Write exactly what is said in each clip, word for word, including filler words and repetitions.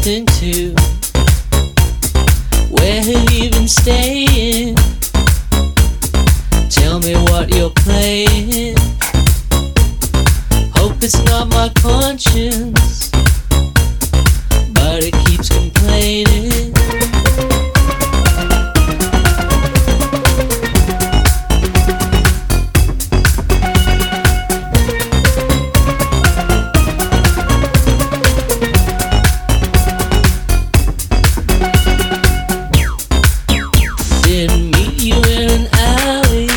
nothing to. Where have you been staying? Tell me what you're playing. Hope it's not my conscience, but it keeps complaining. Didn't meet you in an alley.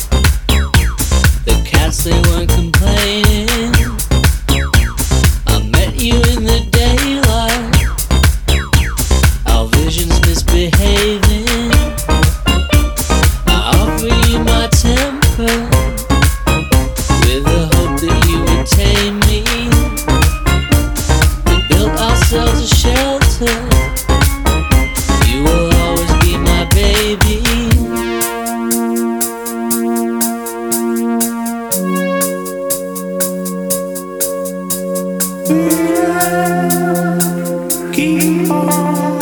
The cats, they weren't complaining. I met you in the daylight. Our visions misbehaving. I offer you my temper with the hope that you would tame me. We built ourselves a shelter. You will always be my baby. Keep on,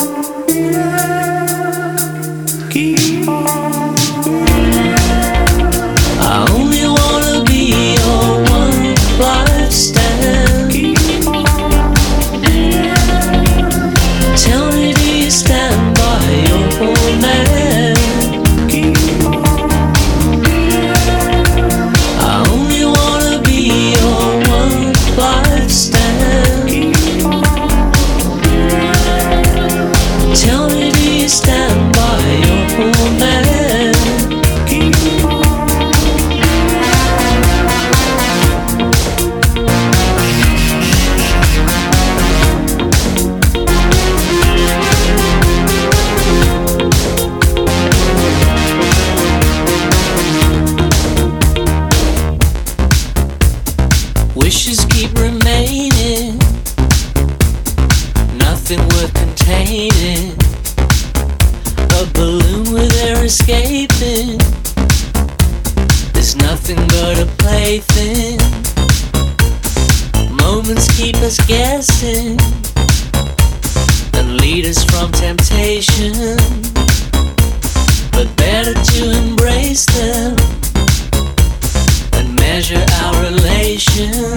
keep on. I only wanna be your one life stand. Keep on. Tell me, do you stand by your old man? Keep on. I only wanna be your one life stand. Keep on. Tell me, do you stand by your old man? Keep on. Wishes keep remaining, nothing worth containing. A balloon with air escaping, there's nothing but a plaything. Moments keep us guessing and lead us from temptation, but better to embrace them and measure our relation.